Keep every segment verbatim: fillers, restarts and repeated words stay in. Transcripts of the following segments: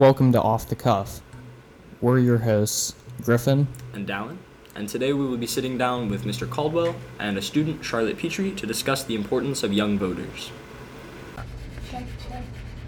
Welcome to Off the Cuff. We're your hosts, Griffin and Dallin, and today we will be sitting down with Mister Caldwell and a student, Charlotte Petrie, to discuss the importance of young voters. Check, check.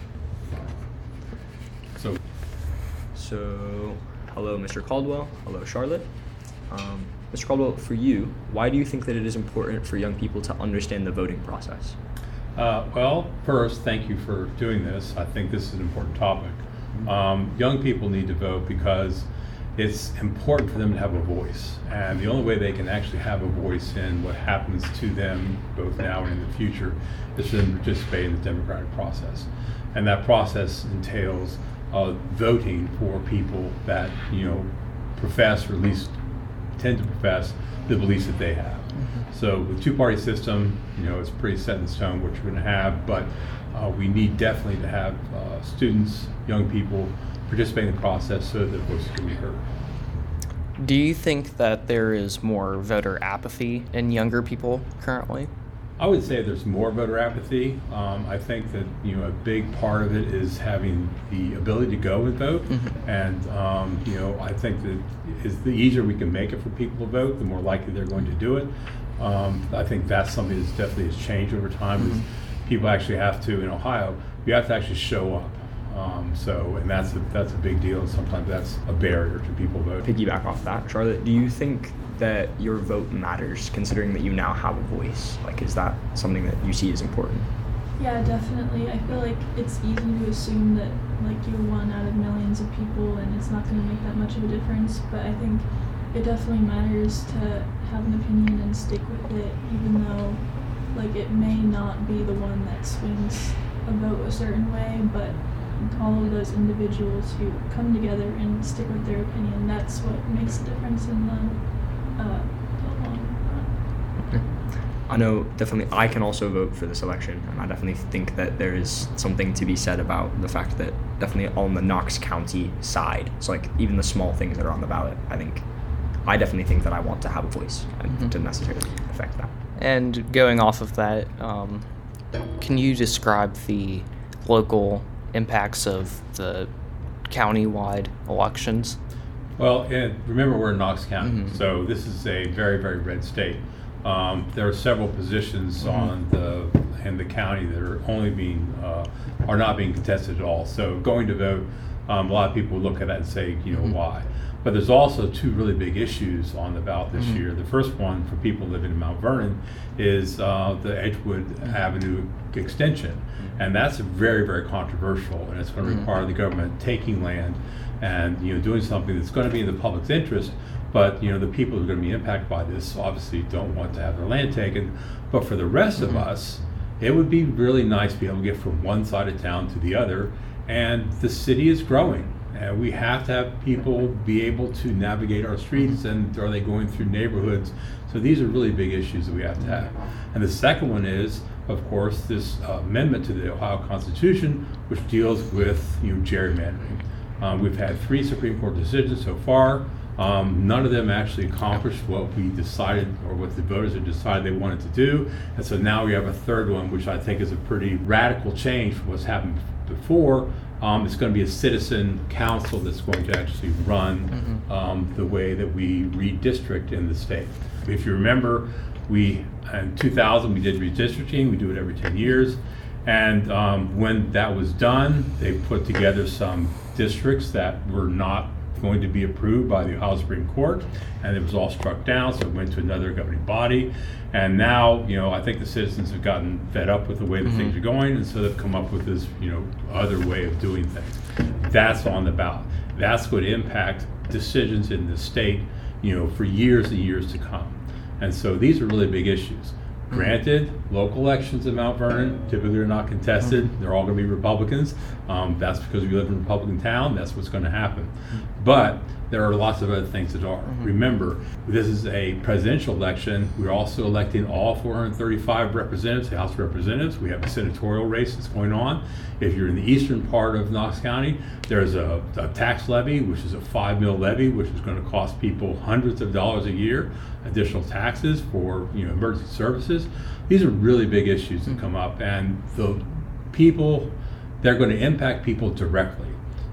So, so hello, Mister Caldwell. Hello, Charlotte. Um, Mister Caldwell, for you, why do you think that it is important for young people to understand the voting process? Uh, well, first, thank you for doing this. I think this is an important topic. Um, young people need to vote because it's important for them to have a voice. And the only way they can actually have a voice in what happens to them, both now and in the future, is for them to participate in the democratic process. And that process entails uh, voting for people that, you know, profess, or at least tend to profess, the beliefs that they have. So with two-party system, you know, it's pretty set in stone what you're going to have, but uh, we need definitely to have uh, students, young people participate in the process so that their voices can be heard. Do you think that there is more voter apathy in younger people currently? I would say there's more voter apathy. Um, I think that, you know, a big part of it is having the ability to go and vote. Mm-hmm. And, um, you know, I think that is the easier we can make it for people to vote, the more likely they're going to do it. Um, I think that's something that's definitely has changed over time. Mm-hmm. Is people actually have to, in Ohio, you have to actually show up. Um, so, and that's a, that's a big deal, and sometimes that's a barrier to people voting. Piggyback off that, Charlotte, do you think that your vote matters, considering that you now have a voice? Like, is that something that you see as important? Yeah, definitely. I feel like it's easy to assume that like you're one out of millions of people and it's not going to make that much of a difference, but I think it definitely matters to have an opinion and stick with it, even though like it may not be the one that swings a vote a certain way, but all of those individuals who come together and stick with their opinion, that's what makes the difference in the Uh, I know definitely I can also vote for this election, and I definitely think that there is something to be said about the fact that definitely on the Knox County side, so like even the small things that are on the ballot, I think I definitely think that I want to have a voice and mm-hmm. to necessarily affect that. And going off of that, um, can you describe the local impacts of the county-wide elections? Well, and remember we're in Knox County, mm-hmm. so this is a very, very red state. Um, there are several positions mm-hmm. on the in the county that are only being uh, are not being contested at all. So going to vote, um, a lot of people look at that and say, you know, mm-hmm. why? But there's also two really big issues on the ballot this mm-hmm. year. The first one for people living in Mount Vernon is uh, the Edgewood mm-hmm. Avenue extension, mm-hmm. and that's very, very controversial, and it's going to mm-hmm. require the government taking land and, you know, doing something that's going to be in the public's interest. But, you know, the people who are going to be impacted by this obviously don't want to have their land taken. But for the rest mm-hmm. of us, it would be really nice to be able to get from one side of town to the other. And the city is growing, and we have to have people be able to navigate our streets, mm-hmm. and are they going through neighborhoods? So these are really big issues that we have to have. And the second one is, of course, this uh, amendment to the Ohio Constitution, which deals with, you know, gerrymandering. Um, we've had three Supreme Court decisions so far. Um, none of them actually accomplished what we decided, or what the voters had decided they wanted to do. And so now we have a third one, which I think is a pretty radical change from what's happened before. Um, it's going to be a citizen council that's going to actually run mm-hmm. um, the way that we redistrict in the state. If you remember, we in two thousand we did redistricting. We do it every ten years. And um, when that was done, they put together some districts that were not going to be approved by the Ohio Supreme Court, and it was all struck down, so it went to another governing body. And now, you know, I think the citizens have gotten fed up with the way that mm-hmm. things are going, and so they've come up with this, you know, other way of doing things. That's on the ballot. That's going to impact decisions in the state, you know, for years and years to come. And so these are really big issues. Granted, local elections in Mount Vernon typically are not contested. They're all going to be Republicans. Um, that's because we live in a Republican town. That's what's going to happen. But there are lots of other things that are. Mm-hmm. Remember, this is a presidential election. We're also electing all four hundred thirty-five representatives, House of Representatives. We have a senatorial race that's going on. If you're in the eastern part of Knox County, there's a, a tax levy, which is a five mil levy, which is going to cost people hundreds of dollars a year, additional taxes for, you know, emergency services. These are really big issues that come up, and the people, they're going to impact people directly.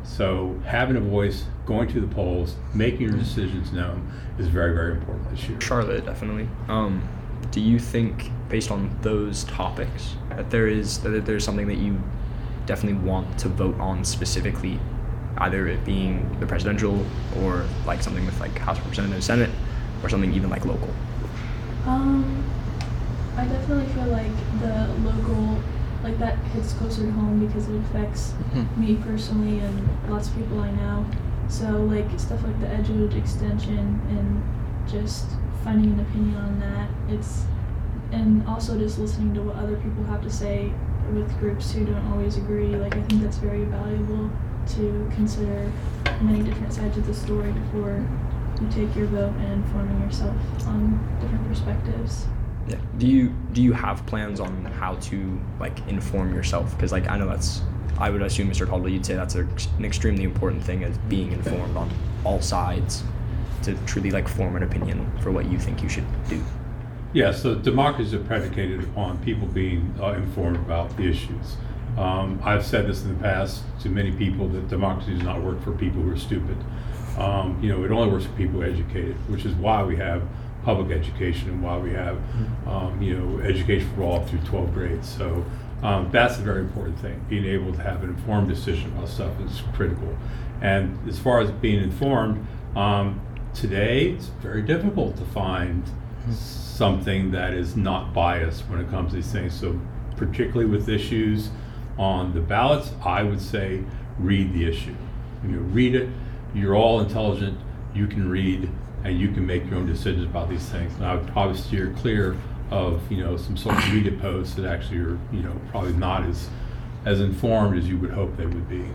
So having a voice, going to the polls, making your decisions known is very, very important this year. Charlotte, definitely. Um, do you think, based on those topics, that there is that there's something that you definitely want to vote on specifically, either it being the presidential or like something with like House of Representatives, Senate, or something even like local? Um, I definitely feel like the local, like that hits closer to home because it affects Mhm. me personally and lots of people I know. So like stuff like the Edgewood extension and just finding an opinion on that. It's and also just listening to what other people have to say with groups who don't always agree. Like I think that's very valuable to consider many different sides of the story before you take your vote and informing yourself on different perspectives. Yeah. Do you do you have plans on how to like inform yourself? Because like I know that's I would assume, Mister Caldwell, you'd say that's a, an extremely important thing, as being informed on all sides to truly like form an opinion for what you think you should do. Yeah, so democracy is predicated upon people being uh, informed about the issues. Um, I've said this in the past to many people that democracy does not work for people who are stupid. Um, you know, it only works for people who are educated, which is why we have public education and why we have, um, you know, education for all through twelfth grade. So um, that's a very important thing. Being able to have an informed decision about stuff is critical. And as far as being informed, um, today it's very difficult to find something that is not biased when it comes to these things. So particularly with issues on the ballots, I would say read the issue. You know, read it. You're all intelligent. You can read, and you can make your own decisions about these things. And I would probably steer clear of, you know, some social media posts that actually are, you know, probably not as as informed as you would hope they would be.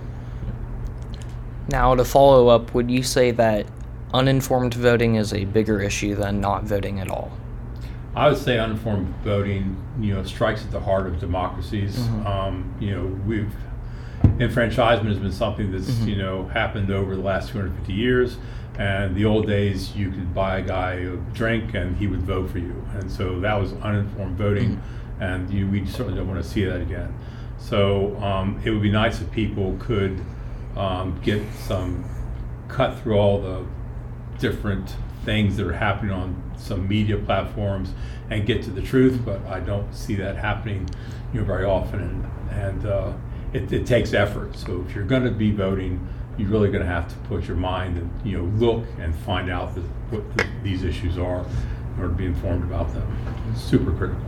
Now, to follow up, would you say that uninformed voting is a bigger issue than not voting at all? I would say uninformed voting, you know, strikes at the heart of democracies. Mhm. Um, you know, we've enfranchisement has been something that's Mhm. you know happened over the last two hundred fifty years. And the old days, you could buy a guy a drink and he would vote for you, and so that was uninformed voting, and you, we certainly don't want to see that again. So um, it would be nice if people could um, get some cut through all the different things that are happening on some media platforms and get to the truth, but I don't see that happening, you know, very often, and, and uh, it, it takes effort. So if you're going to be voting, you're really going to have to put your mind and, you know, look and find out the, what the, these issues are in order to be informed about them. It's super critical.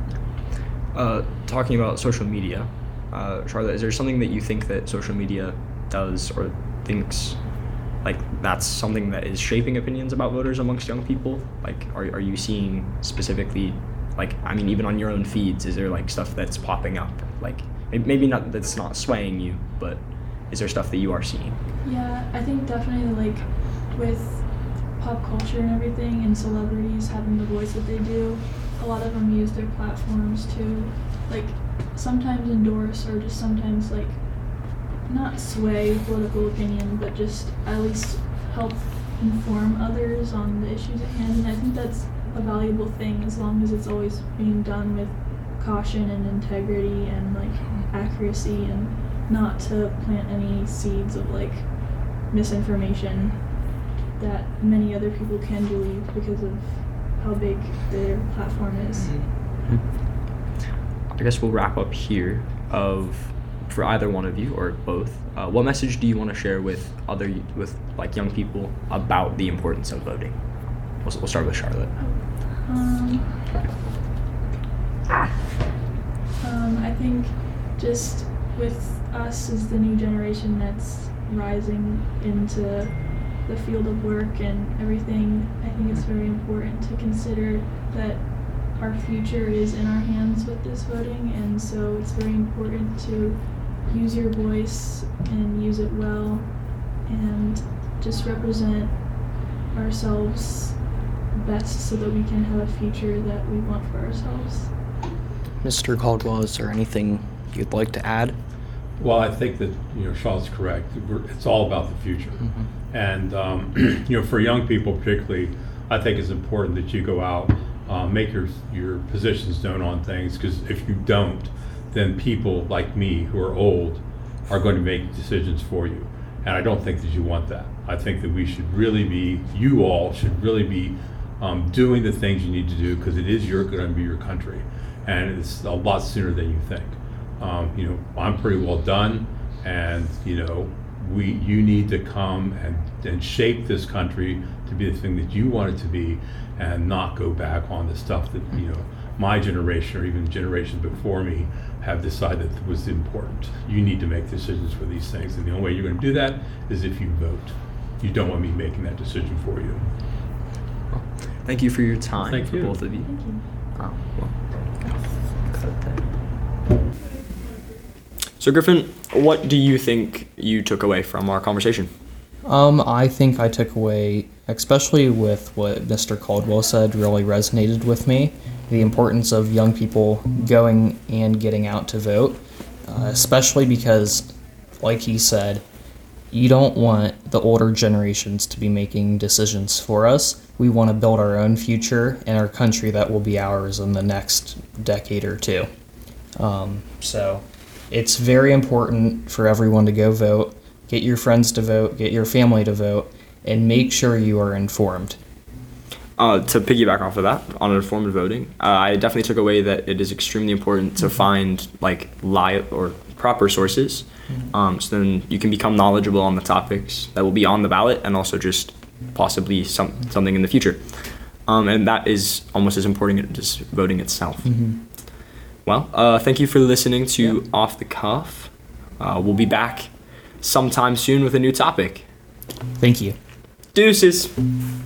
Uh, talking about social media, uh, Charlotte, is there something that you think that social media does or thinks like that's something that is shaping opinions about voters amongst young people? Like, are are you seeing specifically, like, I mean, even on your own feeds, is there like stuff that's popping up? Like, maybe not that's not swaying you, but is there stuff that you are seeing? Yeah, I think definitely like with pop culture and everything and celebrities having the voice that they do, a lot of them use their platforms to like sometimes endorse or just sometimes like not sway political opinion, but just at least help inform others on the issues at hand. And I think that's a valuable thing as long as it's always being done with caution and integrity and like accuracy, and not to plant any seeds of like misinformation that many other people can believe because of how big their platform is. I guess we'll wrap up here. Of for either one of you or both, uh, what message do you want to share with other with like young people about the importance of voting? We'll, we'll start with Charlotte. Um, um, I think just with us as the new generation that's rising into the field of work and everything, I think it's very important to consider that our future is in our hands with this voting, and so it's very important to use your voice and use it well and just represent ourselves best so that we can have a future that we want for ourselves. Mister Caldwell, is there anything you'd like to add? Well, I think that, you know, Charlotte's correct. We're, it's all about the future. Mm-hmm. And, um, you know, for young people particularly, I think it's important that you go out, uh, make your, your positions known on things, because if you don't, then people like me who are old are going to make decisions for you. And I don't think that you want that. I think that we should really be, you all should really be um, doing the things you need to do, because it is your going to be your country, and it's a lot sooner than you think. Um, you know, I'm pretty well done, and you know, we you need to come and, and shape this country to be the thing that you want it to be, and not go back on the stuff that, you know, my generation or even generations before me have decided that was important. You need to make decisions for these things, and the only way you're going to do that is if you vote. You don't want me making that decision for you. Thank you for your time, Thank for you. both of you. Thank you. Oh, well. Cut there. So Griffin, what do you think you took away from our conversation? Um, I think I took away, especially with what Mister Caldwell said, really resonated with me. The importance of young people going and getting out to vote, uh, especially because, like he said, you don't want the older generations to be making decisions for us. We want to build our own future and our country that will be ours in the next decade or two. Um, so it's very important for everyone to go vote. Get your friends to vote, get your family to vote, and make sure you are informed. Uh, to piggyback off of that, on informed voting, uh, I definitely took away that it is extremely important to find like live or proper sources, um, so then you can become knowledgeable on the topics that will be on the ballot, and also just possibly some something in the future. Um, and that is almost as important as voting itself. Mm-hmm. Well, uh, thank you for listening to Yeah. Off the Cuff. Uh, we'll be back sometime soon with a new topic. Thank you. Deuces.